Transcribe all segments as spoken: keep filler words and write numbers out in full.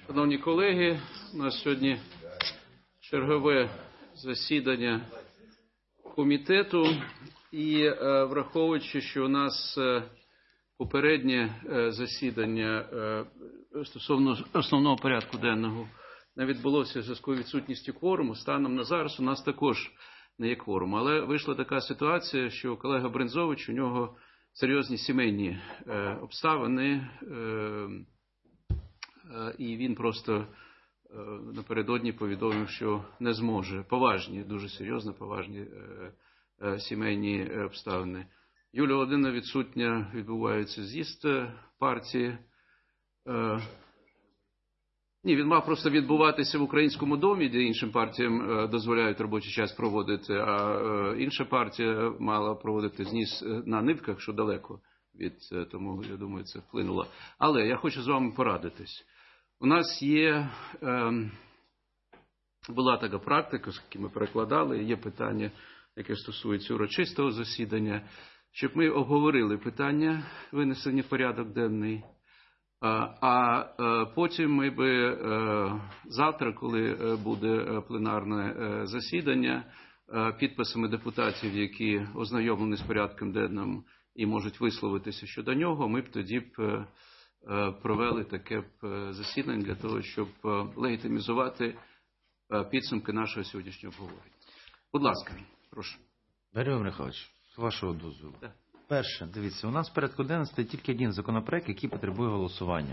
Шановні колеги, у нас сьогодні чергове засідання комітету і враховуючи, що у нас попереднє засідання стосовно основного порядку денного не відбулося в зв'язку з відсутністю кворуму, станом на зараз у нас також не є кворум. Але вийшла така ситуація, що колега Брензович, у нього серйозні сімейні обставини, і він просто напередодні повідомив, що не зможе. Поважні, дуже серйозно поважні сімейні обставини. Юлія Володимирівна відсутня, відбувається з'їзд партії. Ні, він мав просто відбуватися в Українському домі, де іншим партіям дозволяють робочий час проводити, а інша партія мала проводити з'їзд на Нивках, що далеко від, тому, я думаю, це вплинуло. Але я хочу з вами порадитись. У нас є, е, була така практика, з якими ми перекладали, є питання, яке стосується урочистого засідання, щоб ми обговорили питання винесення в порядок денний, а, а потім ми би завтра, коли буде пленарне засідання, підписами депутатів, які ознайомлені з порядком денним і можуть висловитися щодо нього, ми б тоді б провели таке засідання для того, щоб легітимізувати підсумки нашого сьогоднішнього обговорення. Будь ласка, прошу. Григорій Михайлович, з вашого дозволу. Так. Перше, дивіться, у нас в порядку денному стоїть тільки один законопроект, який потребує голосування.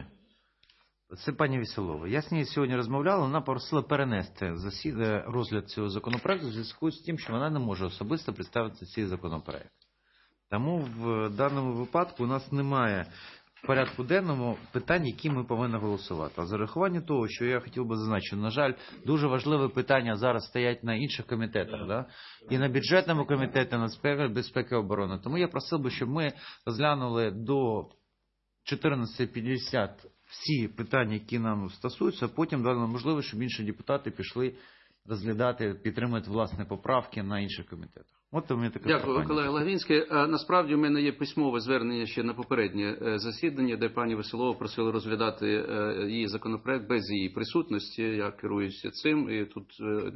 Це пані Веселова. Я з нею сьогодні розмовляла, вона просила перенести розгляд цього законопроекту в зв'язку з тим, що вона не може особисто представити цей законопроект. Тому в даному випадку у нас немає в порядку денному питань, які ми повинні голосувати. А за урахуванням того, що я хотів би зазначити, на жаль, дуже важливі питання зараз стоять на інших комітетах, да? І на бюджетному комітеті, на безпеки і оборони. Тому я просив би, щоб ми розглянули до чотирнадцятої п'ятдесят всі питання, які нам стосуються, а потім дали можливість, щоб інші депутати пішли розглядати, підтримувати власні поправки на інших комітетах. От у мене таке Дякую, питання. колега Лагвінський. Насправді у мене є письмове звернення ще на попереднє засідання, де пані Веселова просила розглядати її законопроект без її присутності. Я керуюся цим. І тут,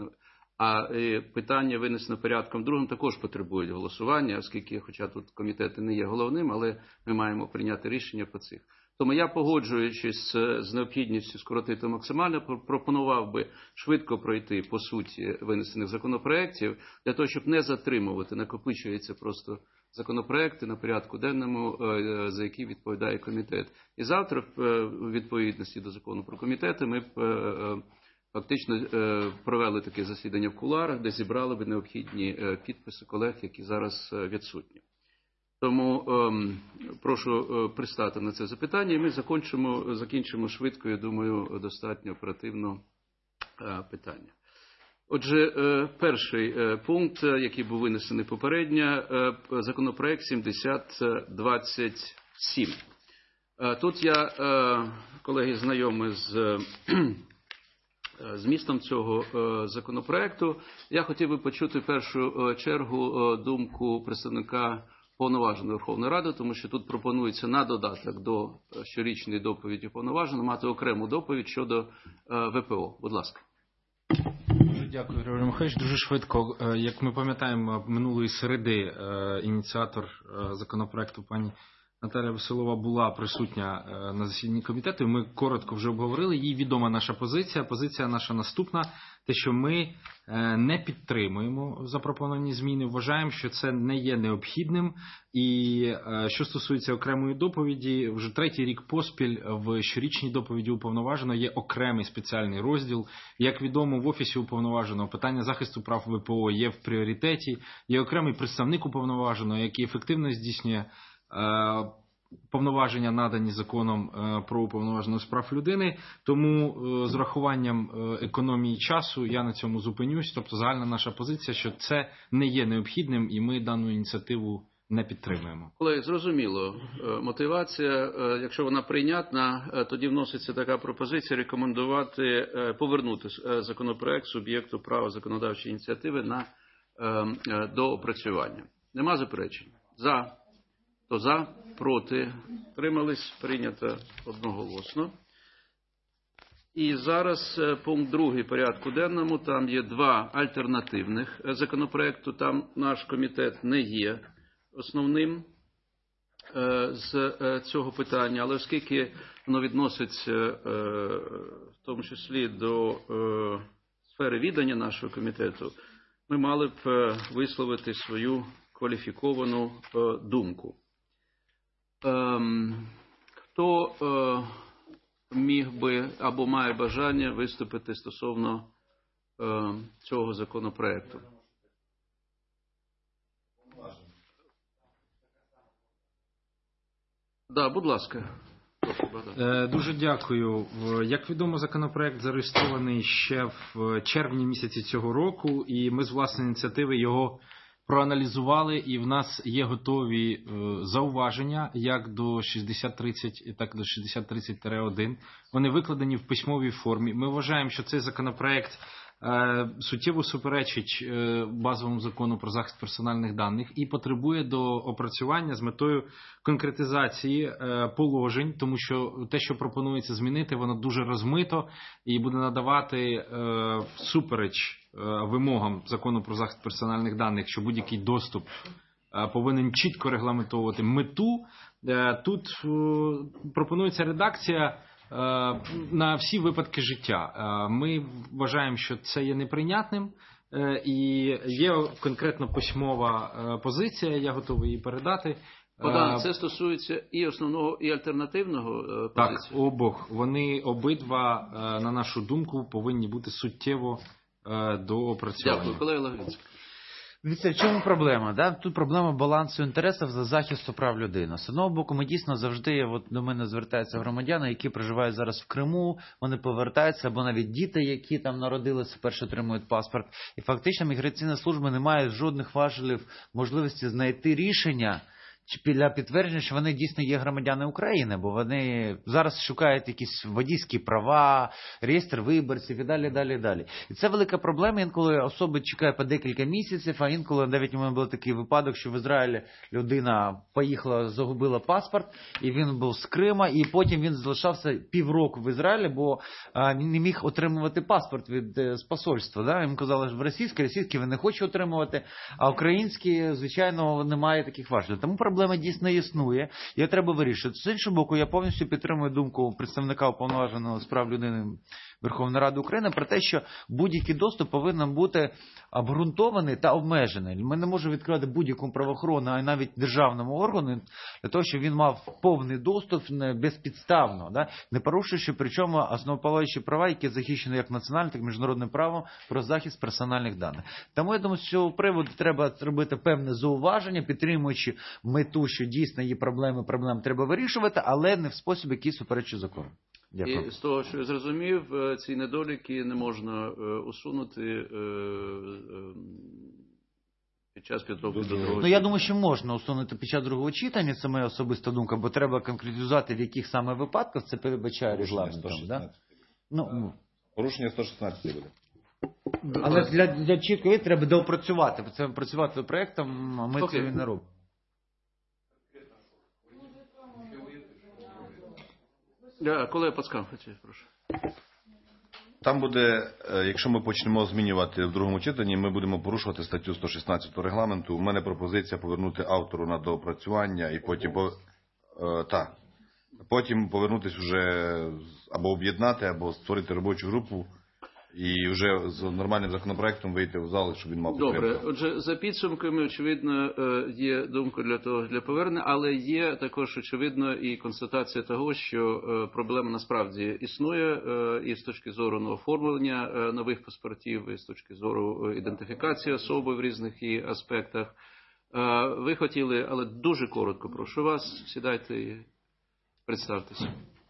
а питання, винесено порядком другим, також потребують голосування, оскільки, хоча тут комітети не є головним, але ми маємо прийняти рішення по цих. Тому я, погоджуючись з необхідністю скоротити максимально, пропонував би швидко пройти по суті винесених законопроєктів, для того, щоб не затримувати, накопичуються просто законопроекти на порядку денному, за які відповідає комітет. І завтра, в відповідності до закону про комітети, ми б фактично провели таке засідання в кулуарах, де зібрали б необхідні підписи колег, які зараз відсутні. Тому ем, прошу пристати на це запитання, і ми закінчимо, закінчимо швидко, я думаю, достатньо оперативно е, питання. Отже, е, перший е, пункт, який був винесений попередньо, е, законопроект сімдесят двадцять сім. Е, тут я, е, колеги, знайомий з е, змістом цього е, законопроекту. Я хотів би почути в першу е, чергу е, думку представника Повноваженої Верховної Ради, тому що тут пропонується на додаток до щорічної доповіді Повноваженого мати окрему доповідь щодо ВПО. Будь ласка. Дуже дякую, Григорій Михайлович. Дуже швидко. Як ми пам'ятаємо, минулої середи ініціатор законопроекту пані Наталія Веселова була присутня на засіданні комітету, і ми коротко вже обговорили. Їй відома наша позиція. Позиція наша наступна. Те, що ми не підтримуємо запропоновані зміни, вважаємо, що це не є необхідним. І що стосується окремої доповіді, вже третій рік поспіль в щорічній доповіді уповноваженого є окремий спеціальний розділ. Як відомо, в Офісі уповноваженого питання захисту прав ВПО є в пріоритеті, є окремий представник уповноваженого, який ефективно здійснює повноваження, надані законом про уповноваженого з прав людини. Тому з урахуванням економії часу я на цьому зупинюсь. Тобто загальна наша позиція, що це не є необхідним і ми дану ініціативу не підтримуємо. Колеги, зрозуміло. Мотивація, якщо вона прийнятна, тоді вноситься така пропозиція рекомендувати повернути законопроект суб'єкту права законодавчої ініціативи на доопрацювання. Нема заперечень? За. То за, проти, тримались, прийнято одноголосно. І зараз е, пункт другий порядку денному, там є два альтернативних е, законопроекту, там наш комітет не є основним е, з е, цього питання, але оскільки воно відноситься е, в тому числі до е, сфери відання нашого комітету, ми мали б е, висловити свою кваліфіковану е, думку. Ем, хто е, міг би або має бажання виступити стосовно е, цього законопроекту? Да, будь ласка. Е, Дуже дякую. В- Як відомо, законопроект зареєстрований ще в червні місяці цього року, і ми з власної ініціативи його проаналізували, і в нас є готові е, зауваження як до шістдесят тридцять, так і до шістдесят тридцять один. Вони викладені в письмовій формі. Ми вважаємо, що цей законопроект е, суттєво суперечить е, базовому закону про захист персональних даних і потребує до опрацювання з метою конкретизації е, положень, тому що те, що пропонується змінити, воно дуже розмито і буде надавати е, всупереч е, вимогам закону про захист персональних даних, що будь-який доступ е, повинен чітко регламентовувати мету. Е, тут е, пропонується редакція на всі випадки життя. Ми вважаємо, що це є неприйнятним, і є конкретно письмова позиція, я готовий її передати. Богдан, це стосується і основного, і альтернативного позиції? Так, обох. Вони обидва, на нашу думку, повинні бути суттєво доопрацьовані. Дякую, колега Лагвінський. Дивіться, в чому проблема? Да? Тут проблема балансу інтересів за захисту прав людини. З одного боку, ми дійсно завжди, от до мене звертаються громадяни, які проживають зараз в Криму, вони повертаються, або навіть діти, які там народилися, вперше отримують паспорт. І фактично міграційна служба не має жодних важелів можливості знайти рішення для підтвердження, що вони дійсно є громадяни України, бо вони зараз шукають якісь водійські права, реєстр виборців і далі, далі, далі. І це велика проблема, інколи особи чекають по декілька місяців, а інколи навіть у мене був такий випадок, що в Ізраїлі людина поїхала, загубила паспорт, і він був з Крима, і потім він залишався півроку в Ізраїлі, бо а, він не міг отримувати паспорт від е, з посольства. Да? Йому казали, що в російській, російській він не хоче отримувати, а українські, звичайно, немає таких важливих. Тому проблема дійсно існує, і треба вирішити. З іншого боку, я повністю підтримую думку представника уповноваженого з прав людини Верховної Ради України про те, що будь-який доступ повинен бути обґрунтований та обмежений. Ми не можемо відкривати будь-яку правоохоронну, а й навіть державному органу для того, щоб він мав повний доступ безпідставно, да? Не порушуючи, причому основополагаючі права, які захищені як національним, так і міжнародним правом про захист персональних даних. Тому я думаю, з цього приводу треба робити певне зауваження, підтримуючи мету, що дійсно є проблеми, проблем треба вирішувати, але не в спосіб, який суперечить закону. Дякую. І з того, що я зрозумів, ці недоліки не можна усунути під час підробки до другого. Ну, я думаю, що можна усунути під час другого читання, це моя особиста думка, бо треба конкретизувати, в яких саме випадках це передбачає регламентом. Да? Ну, Порушення сто шістнадцять буде. але для, для чіткої треба доопрацювати. Це працювати проєктом, а ми Окей. це не робимо. Да, колега Пацкан, хотів, прошу. Там буде, е, якщо ми почнемо змінювати в другому читанні, ми будемо порушувати статтю сто шістнадцять регламенту. У мене пропозиція повернути автору на доопрацювання і потім, по- е, та, потім повернутися вже або об'єднати, або створити робочу групу і вже з нормальним законопроектом вийти в зал, щоб він мав Добре, підтримку. отже, за підсумками, очевидно, є думка для того, для повернення, але є також, очевидно, і констатація того, що проблема насправді існує і з точки зору оформлення нових паспортів, і з точки зору ідентифікації особи в різних її аспектах. Ви хотіли, але дуже коротко, прошу вас, сідайте і представтеся.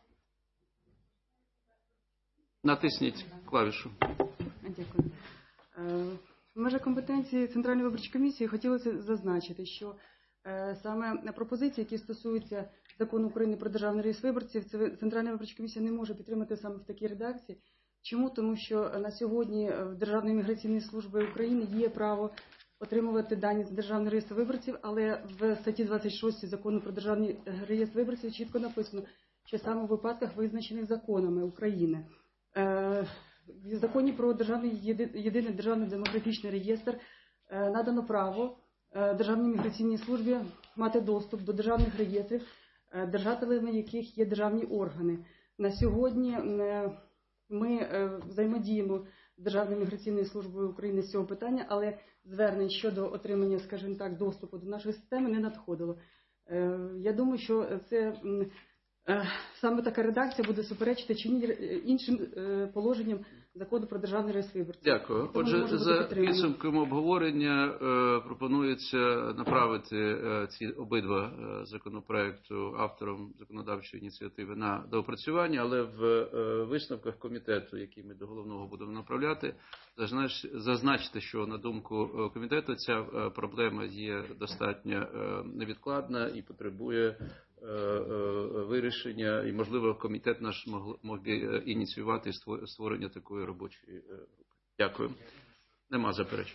Натисніть клавішу. Дякую. В межах компетенції Центральної виборчої комісії хотілося зазначити, що саме пропозиції, які стосуються закону України про державний реєстр виборців, Центральна виборча комісія не може підтримати саме в такій редакції. Чому? Тому що на сьогодні в Державної міграційної служби України є право отримувати дані з державного реєстру виборців, але в статті двадцять шість закону про державний реєстр виборців чітко написано, що саме в випадках, визначених законами України. Е, В законі про державний єди- єдиний державний демографічний реєстр е, надано право е, Державній міграційній службі мати доступ до державних реєстрів, е, держателями яких є державні органи. На сьогодні е, ми е, взаємодіємо з Державною міграційною службою України з цього питання, але звернень щодо отримання, скажімо так, доступу до нашої системи не надходило. Е, Я думаю, що це м, е, саме така редакція буде суперечити чині іншим е, положенням Закону про державний реєстр виборців. Дякую. Тому не Отже, може бути за підтримано. підсумком обговорення е, пропонується направити е, ці обидва е, законопроекту авторам законодавчої ініціативи на доопрацювання, але в е, висновках комітету, які ми до головного будемо направляти, зазнач- зазначити, що на думку е, комітету ця е, проблема є достатньо е, невідкладна і потребує е, е, вирішення, і, можливо, комітет наш мог, мог би е, ініціювати ство- створення такої робочої е, групи. Дякую. Нема заперечень.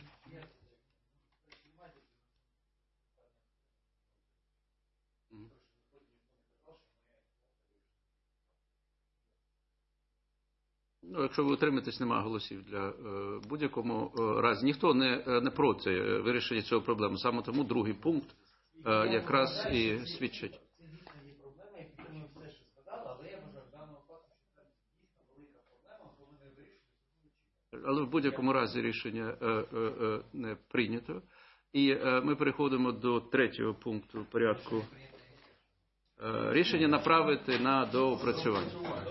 Мгм. Ну, якщо ви утримаєтесь, немає голосів для е, будь-якому е, разі. Ніхто не, е, не проти е, вирішення цього проблеми. Саме тому другий пункт е, якраз і свідчить. Але в будь-якому разі рішення е, е, е, не прийнято. І е, ми переходимо до третього пункту порядку. Е, рішення направити на доопрацювання.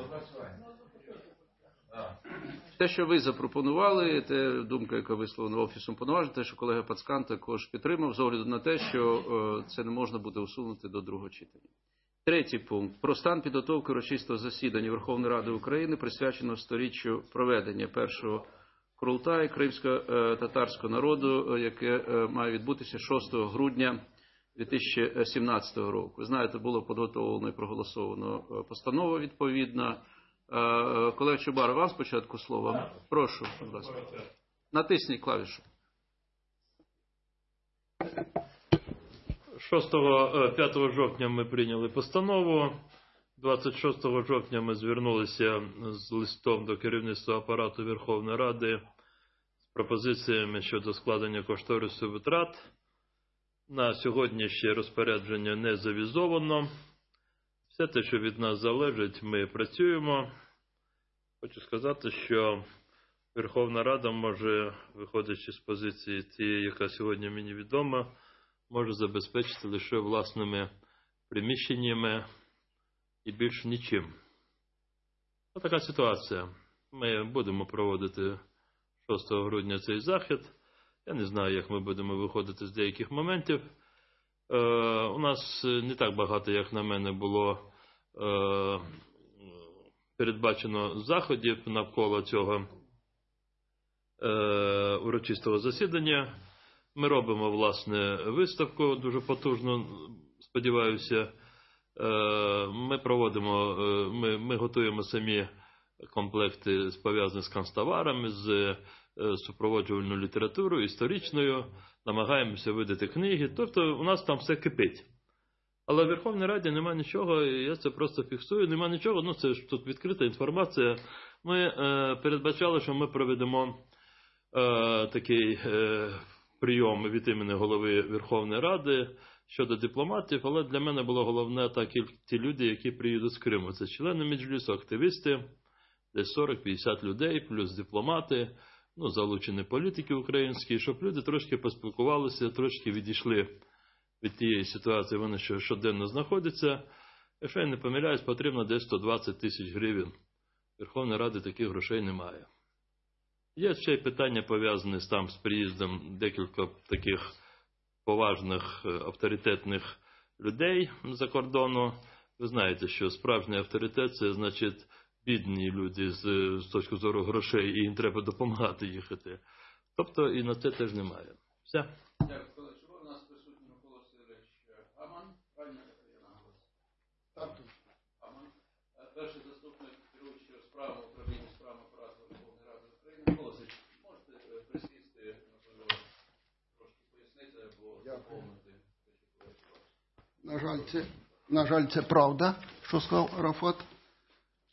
Те, що ви запропонували, те думка, яка висловлена Офісом повноважень, те, що колега Пацкан також підтримав, з огляду на те, що е, це не можна буде усунути до другого читання. Третій пункт. Про стан підготовки урочистого засідання Верховної Ради України, присвяченого сторіччю проведення першого Курултаю кримсько-татарського народу, яке має відбутися шостого грудня дві тисячі сімнадцятого року. Ви знаєте, було підготовлено і проголосовано постанова відповідна. Колега Чубар, вам спочатку слово. Прошу, будь ласка. Натисніть клавішу. шостого п'ятого жовтня ми прийняли постанову. двадцять шостого жовтня ми звернулися з листом до керівництва апарату Верховної Ради з пропозиціями щодо складення кошторису витрат. На сьогодні ще розпорядження не завізовано. Все те, що від нас залежить, ми працюємо. Хочу сказати, що Верховна Рада може, виходячи з позиції тієї, яка сьогодні мені відома, може забезпечити лише власними приміщеннями і більше нічим. Ось така ситуація. Ми будемо проводити шостого грудня цей захід. Я не знаю, як ми будемо виходити з деяких моментів. Е, у нас не так багато, як на мене, було е, передбачено заходів навколо цього е, урочистого засідання. Ми робимо, власне, виставку дуже потужну, сподіваюся. Ми проводимо, ми, ми готуємо самі комплекти, пов'язані з канцтоварами, з супроводжувальною літературою, історичною, намагаємося видати книги. Тобто у нас там все кипить. Але в Верховній Раді немає нічого, я це просто фіксую, немає нічого, ну це ж тут відкрита інформація. Ми е, передбачали, що ми проведемо е, такий е, прийом від імені голови Верховної Ради щодо дипломатів, але для мене було головне так, ті люди, які приїдуть з Криму. Це члени Меджлісу, активісти, десь сорок-п'ятдесят людей, плюс дипломати, ну, залучені політики українські, щоб люди трошки поспілкувалися, трошки відійшли від тієї ситуації, вони що щоденно знаходяться. Якщо я не помиляюсь, потрібно десь сто двадцять тисяч гривень. Верховної Ради таких грошей немає. Є ще й питання пов'язані з, там, з приїздом декілька таких поважних, авторитетних людей за кордону. Ви знаєте, що справжній авторитет – це, значить, бідні люди з, з точки зору грошей, і їм треба допомагати їхати. Тобто і на це теж немає. Все. Дякую, колеги. Чого у нас присутній Микола Васильович Аман? Правильно я наголосив? Аман. Перший заступник керуючого справами управління справами апарату Верховної Ради України. Микола Васильович, можете присісти, можливо, трошки пояснити або доповнити те, що говорить. На жаль, це, на жаль, це правда, що сказав Арафат.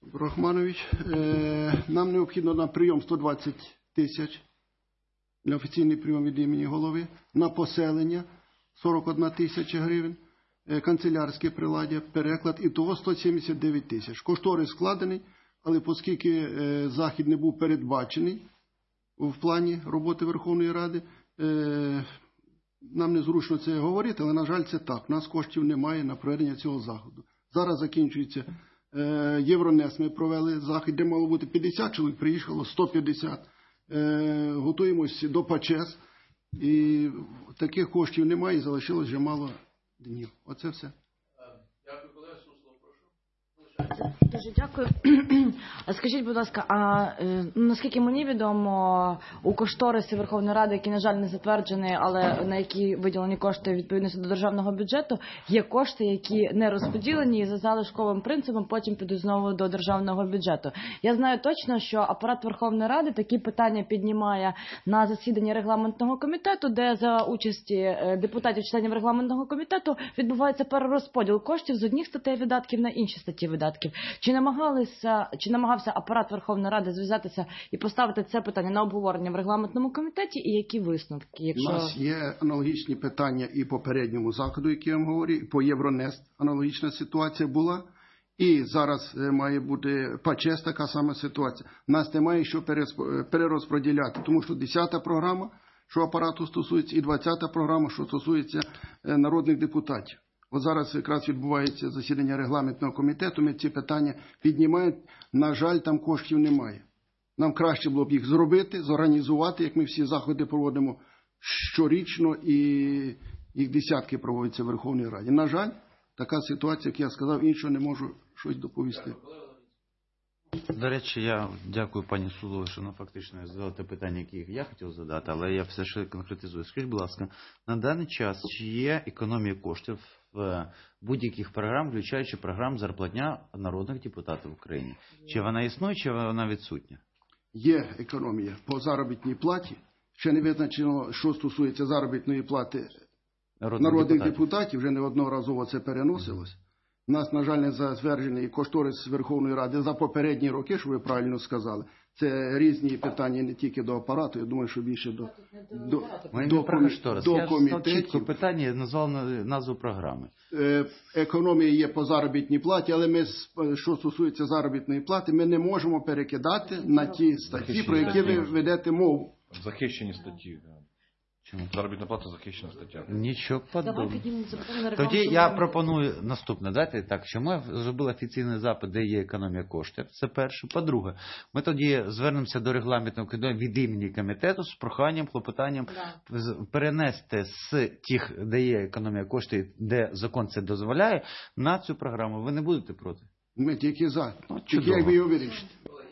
Рахманович, е, нам необхідно на прийом сто двадцять тисяч для офіційний прийом від імені голови, на поселення сорок одна тисяча гривень, е, канцелярське приладдя, переклад, і того сто сімдесят дев'ять тисяч. Кошторис складений, але оскільки е, захід не був передбачений в плані роботи Верховної Ради, е, нам незручно це говорити, але, на жаль, це так. У нас коштів немає на проведення цього заходу. Зараз закінчується е, Євронес. Ми провели захід, де мало бути п'ятдесят чоловік, приїхало сто п'ятдесят. Е, готуємось до ПАЧЕС. І таких коштів немає, і залишилось вже мало днів. Оце все. Дякую, колеги. Суслов, прошу. Дуже дякую. А скажіть, будь ласка, а е, наскільки мені відомо, у кошторисі Верховної Ради, який, на жаль, не затверджений, але на які виділені кошти відповідності до державного бюджету, є кошти, які не розподілені і за залишковим принципом потім підуть знову до державного бюджету. Я знаю точно, що апарат Верховної Ради такі питання піднімає на засіданні регламентного комітету, де за участі е, депутатів-членів регламентного комітету відбувається перерозподіл коштів з одних статей видатків на інші статті видатків. Чи намагалися, чи намагався апарат Верховної Ради зв'язатися і поставити це питання на обговорення в регламентному комітеті, і які висновки? Якщо... У нас є аналогічні питання і попередньому заходу, який я вам говорю, і по Євронест аналогічна ситуація була. І зараз має бути ПАЧЕС така сама ситуація. Нас немає що перерозподіляти, тому що десята програма, що апарату стосується, і двадцята програма, що стосується народних депутатів. От зараз якраз відбувається засідання регламентного комітету, ми ці питання піднімаємо. На жаль, там коштів немає. Нам краще було б їх зробити, зорганізувати, як ми всі заходи проводимо щорічно, і їх десятки проводяться в Верховній Раді. На жаль, така ситуація, як я сказав, іншого не можу щось доповісти. До речі, я дякую пані Суловій, що вона фактично задала те питання, яке я хотів задати, але я все ще конкретизую. Скажіть, будь ласка, на даний час чи є економія коштів в будь-яких програм, включаючи програм зарплатня народних депутатів в Україні? Чи вона існує, чи вона відсутня? Є економія по заробітній платі. Ще не визначено, що стосується заробітної плати народних, народних депутатів. депутатів. Вже неодноразово це переносилось. У нас, на жаль, не затверджений кошторис Верховної Ради за попередні роки, що ви правильно сказали. Це різні питання не тільки до апарату, я думаю, що більше до, до, Ми до, про кошторис. до я комітетів. Чітко питання, я назвав назву програми. Е, економія є по заробітній платі, але ми, що стосується заробітної плати, ми не можемо перекидати на ті статті, про які ви ведете мову. Захищені статті. Чому? Заробітна плата захищена стаття. Нічого подобного. Тоді Тоді я пропоную наступне. Дайте так, що ми зробили офіційний запит, де є економія коштів. Це перше. По-друге, ми тоді звернемося до регламентного комітету від імені комітету з проханням, клопотанням да. перенести з тих, де є економія коштів, де закон це дозволяє, на цю програму. Ви не будете проти? Ми тільки за. Ну, тільки як ви його вирішите.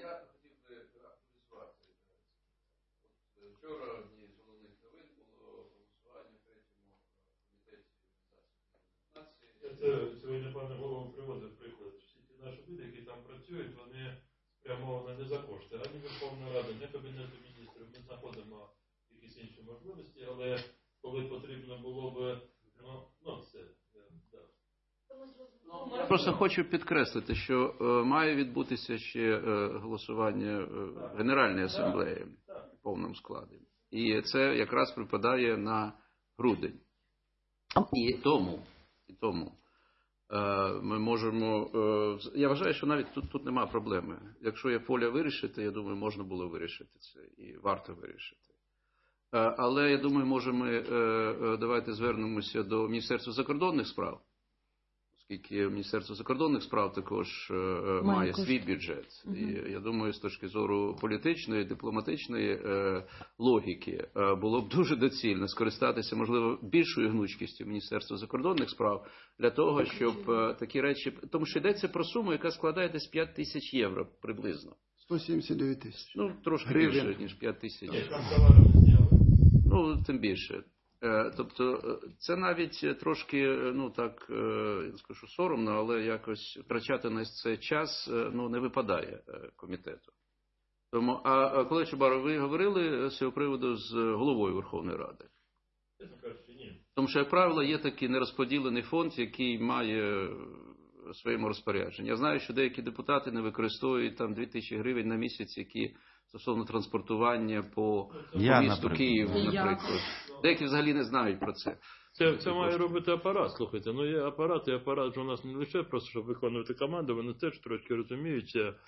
Сьогодні пане голову приводив приклад. Всі ті наші люди, які там працюють, вони спрямовані не за кошти. Ані Верховна Рада, ні Кабінету міністрів. Ми знаходимо якісь інші можливості, але коли потрібно було б, ну, ну все. Да. Я просто хочу підкреслити, що е, має відбутися ще е, голосування е, Генеральної асамблеї в повному складі. І це якраз припадає на грудень. І тому, і тому ми можемо, я вважаю, що навіть тут, тут немає проблеми. Якщо є воля вирішити, я думаю, можна було вирішити це і варто вирішити. Але я думаю, можемо, давайте звернемося до Міністерства закордонних справ, оскільки Міністерство закордонних справ також має, має свій бюджет. Угу. І я думаю, з точки зору політичної, дипломатичної е, логіки е, було б дуже доцільно скористатися, можливо, більшою гнучкістю Міністерства закордонних справ для того, щоб е, такі речі... Тому що йдеться про суму, яка складає десь п'ять тисяч євро приблизно. сто сімдесят дев'ять тисяч. Ну, трошки більше, ніж п'ять тисяч. Ну, тим більше. Тобто це навіть трошки, ну так, я скажу, соромно, але якось втрачати на цей час, ну, не випадає комітету. Тому, а коли Чубаров, ви говорили з цього приводу з головою Верховної Ради? Тому що, як правило, є такий нерозподілений фонд, який має своєму розпорядженні. Я знаю, що деякі депутати не використовують там дві тисячі гривень на місяць, які стосовно транспортування по, по Я, місту наприклад. Києву, Я. наприклад. Деякі взагалі не знають про це. Це, це має робити апарат, слухайте. Ну є апарат, і апарат ж у нас не лише просто, щоб виконувати команду, вони теж трошки розуміються е,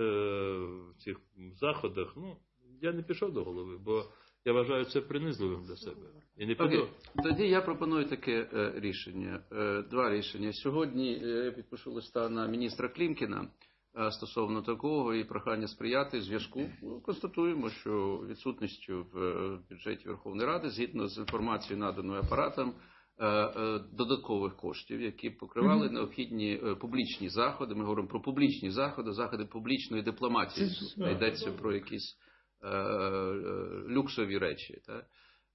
в цих заходах. Ну, я не пішов до голови, бо я вважаю це принизливим для себе. І не піду. Окей. Тоді я пропоную таке е, рішення. Е, два рішення. Сьогодні е, я підпишу листа на міністра Клімкіна е, стосовно такого і прохання сприяти зв'язку. Ну, констатуємо, що відсутністю в е, бюджеті Верховної Ради, згідно з інформацією, наданою апаратом, е, е, додаткових коштів, які покривали необхідні е, публічні заходи. Ми говоримо про публічні заходи, заходи публічної дипломатії. Тут не йдеться про якісь е, е, люксові речі, так?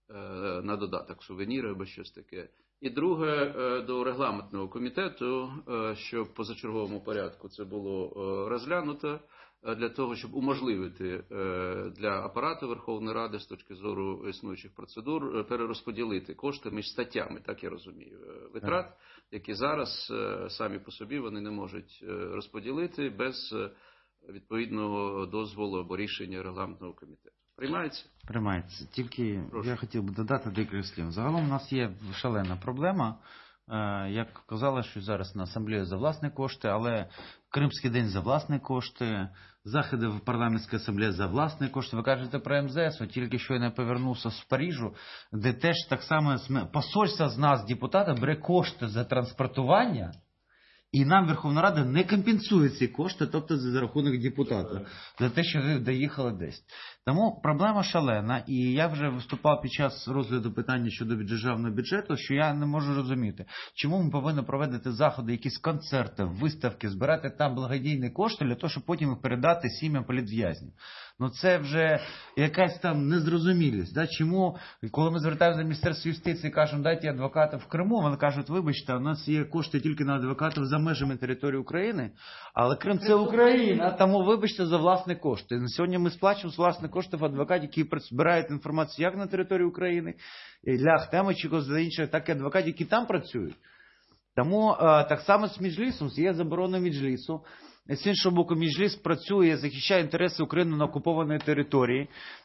На додаток сувеніри або щось таке. І друге, до регламентного комітету, щоб в позачерговому порядку це було розглянуто, для того, щоб уможливити для апарату Верховної Ради з точки зору існуючих процедур перерозподілити кошти між статтями, так я розумію, витрат, які зараз самі по собі вони не можуть розподілити без відповідного дозволу або рішення регламентного комітету. Приймається? Приймається. Тільки Прошу. я хотів би додати декілька слів. Загалом у нас є шалена проблема. Е, Як казали, що зараз на асамблею за власні кошти, але Кримський день за власні кошти, заходи в парламентській асамблеї за власні кошти. Ви кажете про ем зе ес, от тільки що я не повернувся з Парижу, де теж так само посольство з нас, депутата, бере кошти за транспортування, і нам Верховна Рада не компенсує ці кошти, тобто за рахунок депутата, за те, що ви доїхали десь. Тому проблема шалена, і я вже виступав під час розгляду питання щодо державного бюджету, що я не можу розуміти, чому ми повинні проводити заходи, якісь концерти, виставки, збирати там благодійні кошти для того, щоб потім їх передати сім'ям політв'язнів. Ну це вже якась там незрозумілість. Да? Чому, коли ми звертаємося до Міністерства юстиції і кажемо, дайте адвоката в Криму, вони кажуть, вибачте, у нас є кошти тільки на адвокатів за межами території України, але Крим це Україна, тому вибачте за власні кошти. І сьогодні ми сплачуємо з власних коштів адвокатів, які збирають інформацію як на території України, і для Ахтемовича, за інших, так і адвокатів, які там працюють. Тому так само з Меджлісом, є заборона Меджлісу. З іншого боку, Меджліс працює, захищає інтереси України на окупованій території.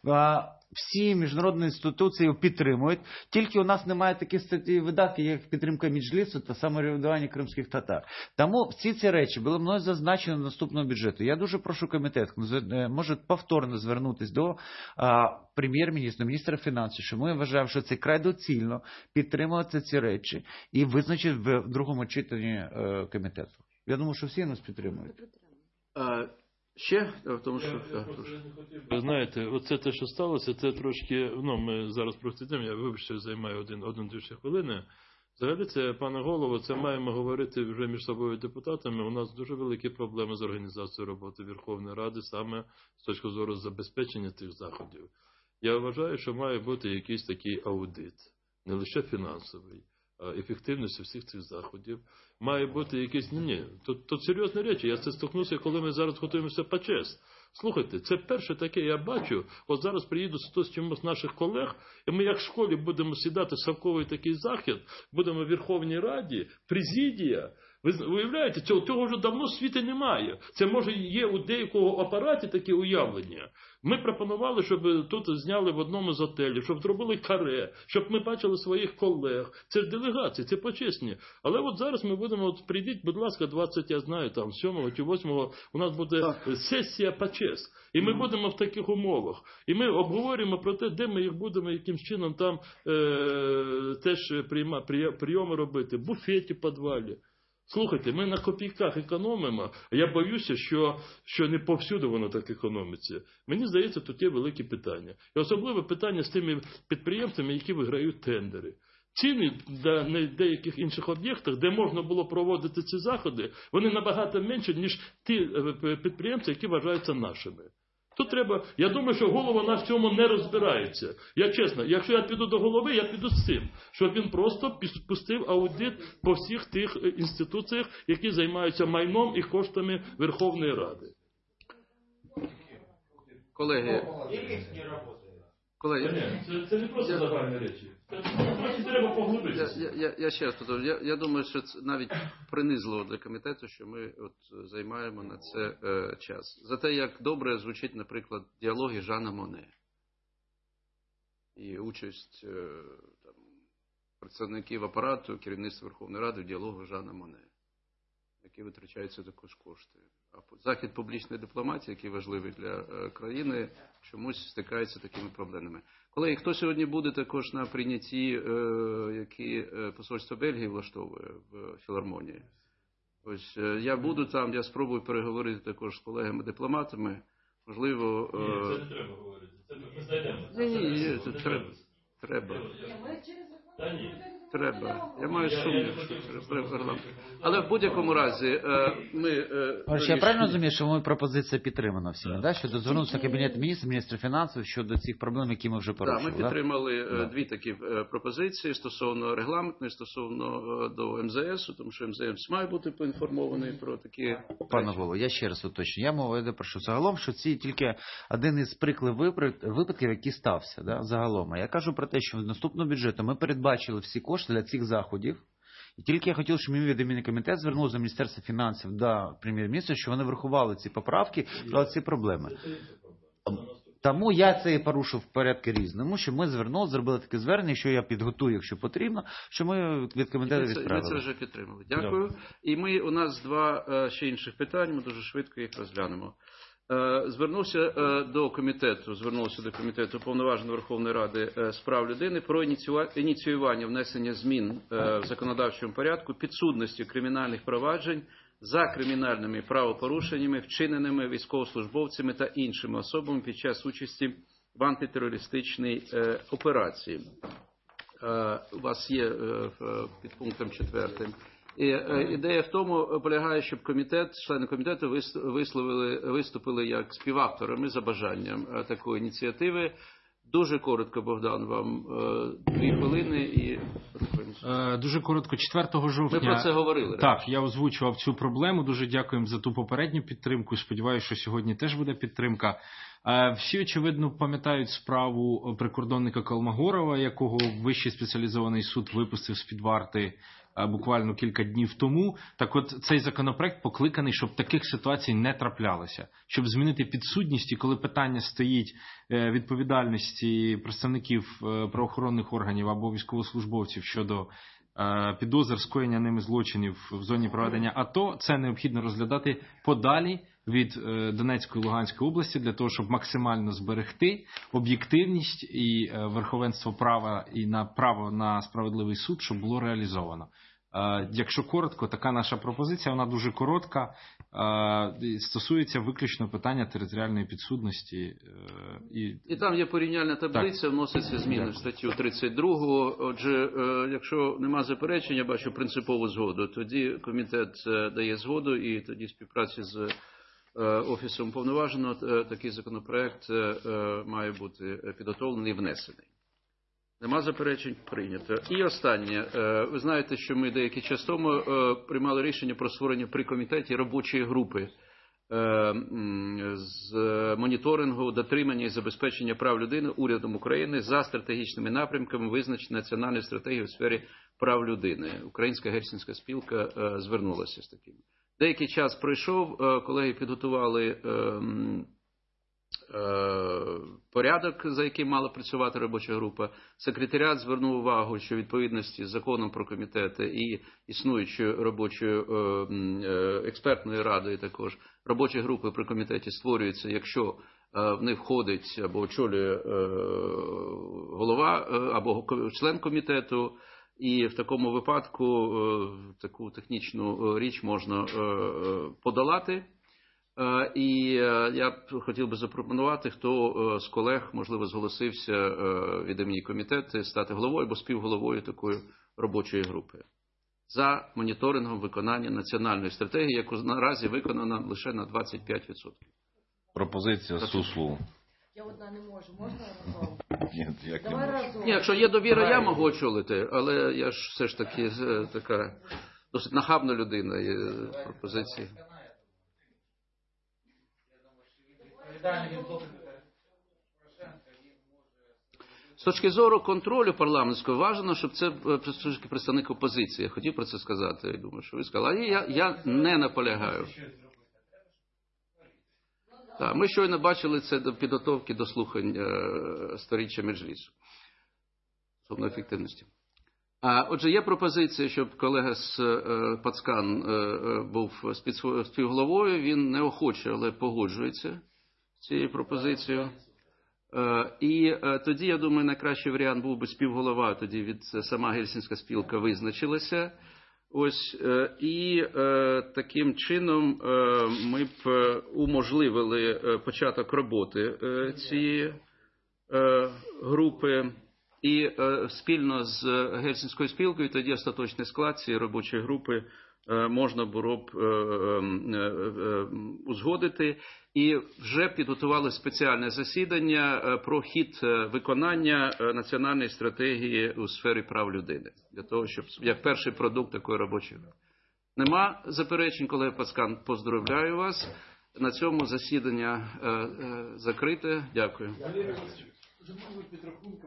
Всі міжнародні інституції його підтримують. Тільки у нас немає таких статей видатків, як підтримка Меджлісу та самоврядування кримських татар. Тому всі ці речі були мною зазначені в наступному бюджету. Я дуже прошу комітет, може повторно звернутися до а, прем'єр-міністра, міністра фінансів, що ми вважаємо, що це край доцільно підтримувати ці речі і визначити в другому читанні е, комітету. Я думаю, що всі нас підтримують. А, ще? В тому, що... Ви знаєте, оце те, що сталося, це трошки, ну, ми зараз просидимо, я, вибачте, займаю один, один-дві хвилини. Взагалі, це, пане голово, це маємо говорити вже між собою депутатами. У нас дуже великі проблеми з організацією роботи Верховної Ради, саме з точки зору забезпечення тих заходів. Я вважаю, що має бути якийсь такий аудит, не лише фінансовий, ефективності всіх цих заходів. Має бути якісь... Ні, ні, тут, тут серйозні речі. Я це стикнувся, коли ми зараз готуємося по ЧЕС. Слухайте, це перше таке я бачу. От зараз приїду з чимось наших колег, і ми як в школі будемо сідати в совковий такий захід, будемо в Верховній Раді, президія. Ви уявляєте, цього, цього вже давно в світі немає. Це, може, є у деякого апараті такі уявлення. Ми пропонували, щоб тут зняли в одному з готелів, щоб зробили каре, щоб ми бачили своїх колег. Це ж делегації, це почесні. Але от зараз ми будемо, от прийдіть, будь ласка, двадцять, я знаю, там, сьомого чи восьмого у нас буде так. Сесія почес. І ми mm. будемо в таких умовах. І ми обговорюємо про те, де ми їх будемо, яким чином там е- теж прийма, прийоми робити, в буфеті, в підвалі. Слухайте, ми на копійках економимо, а я боюся, що, що не повсюди воно так економиться. Мені здається, тут є великі питання. І особливе питання з тими підприємствами, які виграють тендери. Ціни на деяких інших об'єктах, де можна було проводити ці заходи, вони набагато менші, ніж ті підприємства, які вважаються нашими. Тут треба, я думаю, що голова наш в цьому не розбирається. Я чесно, якщо я піду до голови, я піду з цим, щоб він просто пустив аудит по всіх тих інституціях, які займаються майном і коштами Верховної Ради. Колеги, Колеги, Ні, це, це не просто загальні речі. Це трохи треба я, поглибитися. я, я, я ще раз повторю, я, я думаю, що це навіть принизливо для комітету, що ми от займаємо на це е, час. За те, як добре звучить, наприклад, діалоги Жана Моне і участь е, там, представників апарату, керівництва Верховної Ради в діалогу Жана Моне, які витрачаються також кошти. А захід публічної дипломатії, який важливий для е, країни, чомусь стикається з такими проблемами. Колеги, хто сьогодні буде також на прийнятті, е, які е, посольство Бельгії влаштовує в філармонії? Ось е, я буду там, я спробую переговорити також з колегами-дипломатами. Можливо... Е... Ні, це не треба говорити. Це ми знайдемо. Ні, ні, ні, Це це не треба. Треба. Та ні. Треба. Я маю Я- я сумнів, не що хотів, щоб треба це парламент. було. Але в будь-якому разі е, ми... е, Товариш, я вирішили- правильно розумію, що моя пропозиція підтримана всіма, да? Щодо звернутися до Кабінету міністрів, міністра фінансів щодо цих проблем, які ми вже Так, порушили. ми да? підтримали е, Да. дві такі е, пропозиції стосовно регламентної, стосовно е, до ем зе есу, тому що ем зе ес має бути поінформований про такі Пане речі. Голово, я ще раз уточню. Я мову йде про що загалом, що ці тільки один із прикладів випри- випадків, який стався, да, загалом. А я кажу про те, що в наступному бюджету ми передбачили всі кошти для цих заходів. І тільки я хотів, щоб мій відомий комітет звернувся до Міністерства фінансів, до прем'єр-міністра, що вони врахували ці поправки про ці проблеми. Тому я це і порушив в порядку різному, що ми звернули, зробили таке звернення, що я підготую, якщо потрібно, що ми від комітету Ми це, ми це відправили. вже підтримали. Дякую. І ми, у нас два е, ще інших питань, ми дуже швидко їх розглянемо. Е, Звернувся е, до комітету, звернувся до комітету Повноваженої Верховної Ради е, з прав людини про ініціюва- ініціювання внесення змін е, в законодавчому порядку підсудності кримінальних проваджень за кримінальними правопорушеннями, вчиненими військовослужбовцями та іншими особами під час участі в антитерористичній е, операції. Е, У вас є е, в- під пунктом четвертим. І е, ідея в тому полягає, щоб комітет, члени комітету вис- висловили, виступили як співавторами за бажанням е, такої ініціативи. Дуже коротко, Богдан, вам е, дві хвилини і Е, Дуже коротко, четвертого жовтня... ми про це говорили. Так, я озвучував цю проблему. Дуже дякуємо за ту попередню підтримку. Сподіваюся, що сьогодні теж буде підтримка. Е, Всі, очевидно, пам'ятають справу прикордонника Колмогорова, якого Вищий спеціалізований суд випустив з-під варти е, буквально кілька днів тому. Так от, цей законопроект покликаний, щоб таких ситуацій не траплялося. Щоб змінити підсудність, і коли питання стоїть е, відповідальності представників е, правоохоронних органів або військовослужбовців щодо е, підозр скоєння ними злочинів в зоні проведення АТО, це необхідно розглядати подалі від е, Донецької і Луганської області для того, щоб максимально зберегти об'єктивність і е, верховенство права і на право на справедливий суд, щоб було реалізовано. Е, Якщо коротко, така наша пропозиція, вона дуже коротка, е, і стосується виключно питання територіальної підсудності. е, І І там є порівняльна таблиця, вносяться зміни в статтю тридцять два. Отже, е, якщо нема заперечень, я бачу принципову згоду, тоді комітет е, дає згоду, і тоді в співпраці з е, Офісом Повноваженого е, такий законопроект е, е, має бути підготовлений і внесений. Нема заперечень, прийнято. І останнє. Е, Ви знаєте, що ми деякий час тому е, приймали рішення про створення при комітеті робочої групи е, м, з моніторингу, дотримання і забезпечення прав людини урядом України за стратегічними напрямками визначення національної стратегії у сфері прав людини. Українська гельсінська спілка е, звернулася з таким. Деякий час пройшов, е, колеги підготували е, м, е, порядок, за яким мала працювати робоча група. Секретаріат звернув увагу, що відповідності з законом про комітети і існуючою робочою е, м, е, експертною радою також робочі групи при комітеті створюються, якщо е, в них входить або очолює е, голова е, або ко- член комітету. І в такому випадку е, таку технічну е, річ можна е, е, подолати. Е, І е, я б хотів би запропонувати, хто е, з колег, можливо, зголосився е, від імені комітету стати головою або співголовою такої робочої групи за моніторингом виконання національної стратегії, яку наразі виконана лише на двадцять п'ять відсотків. Пропозиція Суслу. Я одна не можу, можна разом? Ні, як не Давай можу. разом. Ні, якщо є довіра, я можу очолити, але я ж все ж таки е, така досить нахабна людина і е, пропозиції. точки зору контролю парламентського важливо, щоб це представник опозиції. Я хотів про це сказати. Я думаю, що ви сказали. Але я, я не наполягаю. Так, ми щойно бачили це до підготовки до слухань е, сторіччя Меджлісу. Стосовно ефективності. А, отже, є пропозиція, щоб колега з е, Пацкан е, був співголовою. Він неохоче, але погоджується з цією пропозицією. Е, і е, тоді, я думаю, найкращий варіант був би співголова. Тоді від сама Гельсінська спілка визначилася. Ось, е, і е, таким чином е, ми б уможливили е, початок роботи е, цієї е, групи. І е, спільно з Гельсінською спілкою тоді остаточний склад цієї робочої групи е, можна було б е, е, е, узгодити. І вже підготували спеціальне засідання е, про хід виконання е, національної стратегії у сфері прав людини. Для того, щоб як перший продукт такої робочої групи. Нема заперечень, колега Пацкан, поздоровляю вас. На цьому засідання е, е, закрите. Дякую.